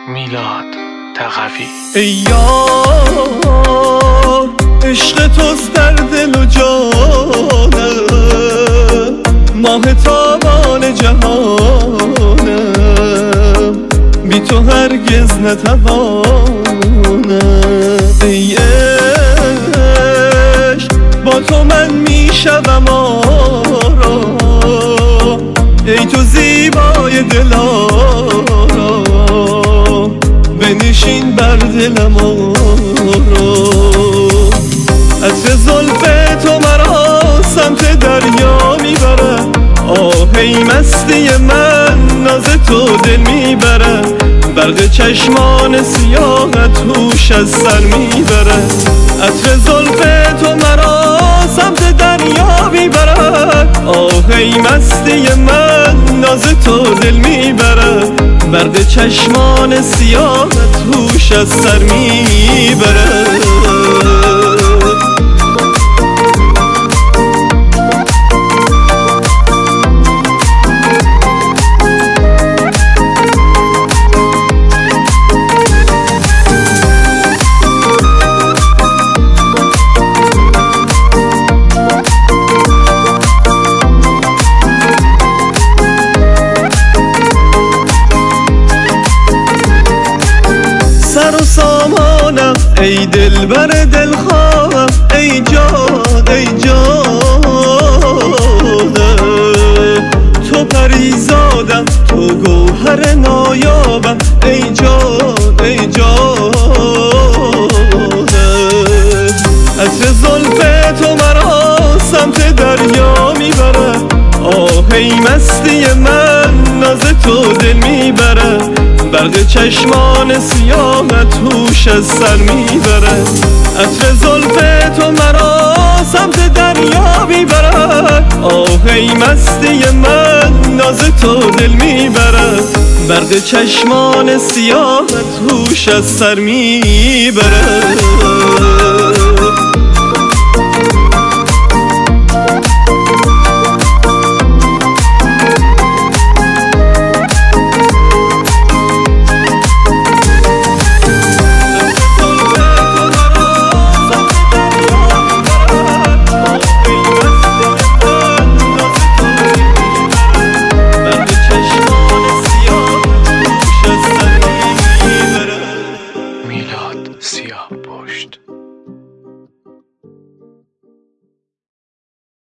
میلاد تقوی. ای یار عشق توست در دل و جانم، ماه تابان جهانم، بی تو هرگز نتوانم. ای عشق با تو من میشوم آرام، ای تو زیبای دلارام، بنشین بر دلم آرام. عطر زلف تو مرا سمت دریا میبره، آهی مستی من ناز تو دل میبره، برق چشمان سیاهت هوش از سر میبره. عطر زلف تو مرا سمت دریا میبره، آهی مستی من ناز تو دل میبره، برق چشمان سیاهت هوش از سر میبره. سر و سامانم ای دلبر دلخواهم، ای جان ای جانم، تو پریزادم تو گوهر نایابم، ای جان ای جانم. عطر زلف تو مرا سمت دریا میبره، آهی مستی من ناز تو دل میبره، برق چشمان سیاهت هوش از سر میبره. عطر زلف تو مرا سمت دریا میبره، آهی مستی من ناز تو دل میبره، برق چشمان سیاهت هوش از سر میبره.